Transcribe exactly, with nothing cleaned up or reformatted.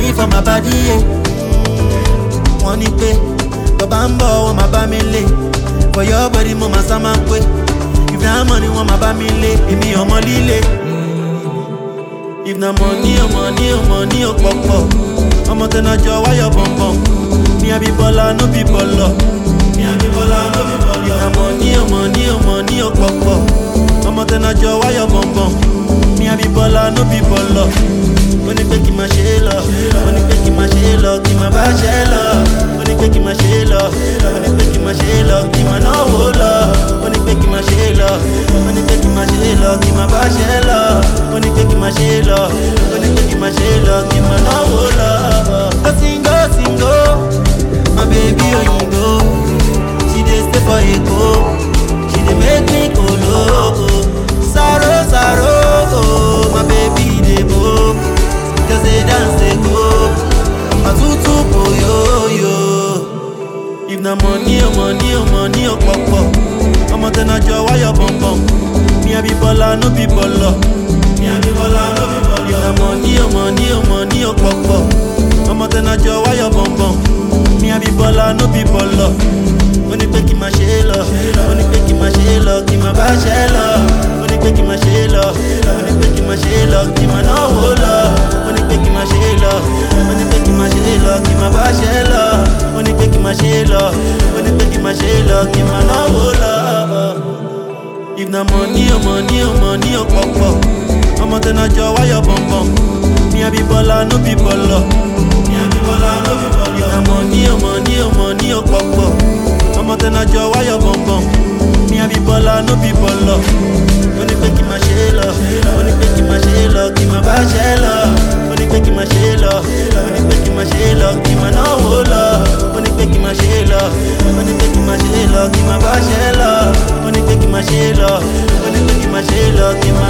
money for my body, yeah. Money pay, the bambo want my family. For your body, mama, sama kwe. If na money, want my family. Give me your money, le. If na money, oh money, oh money, oh pop. I'm out in a jaw, why you bum bum? Me a be baller, no be baller. Me a be baller, no be baller. If na money, oh money, oh money, oh pop. I'm out in a jaw, why you bum bum? Me a be baller, no be baller. Money pay my shell, money pay my shell, give my back shell. Money pay my shell, money pay my shell, give my no hola. Money pay my shell, money pay my shell, give my back shell. Money pay my shell, money pay my shell, give my no hola. Go singo, singo, my baby oh you go. She dey stay for a go, she dey make me go loco. Sorrow, sorrow, my baby dey go. Just say dance they go, a tutu po yo yo. If na money, oh money, oh money, oh pop pop. I'm out in a jaw, why you bum bum? Me a be baller, no be baller. Me a be baller, no be baller. If na money, oh money, oh money, oh pop pop. I'm out in a jaw, why you bum bum? Me a be baller, no be baller. Money pay my shell, money pay my shell, give my back shell. Money pay my shell, money pay my shell, give my no hola. Money pay my shell, money pay my shell, give my back shell. Money pay my shell, money pay my shell, give my no hola. If na money, oh money, oh money, oh pop pop. I'm out in a jaw, why you bum bum? Me a be baller, no be baller. Me a be baller, no be baller. If na money, oh money, oh money, oh pop pop. I'm out in a jaw, why you bum bum? Me a be baller, no be baller. Money pay my shell, money pay my shell, give my back shell. Money pay my shell, money pay my shell, give my no hola. Money pay my shell, money pay my shell, give my back shell. Money pay my shell, money pay my shell, give my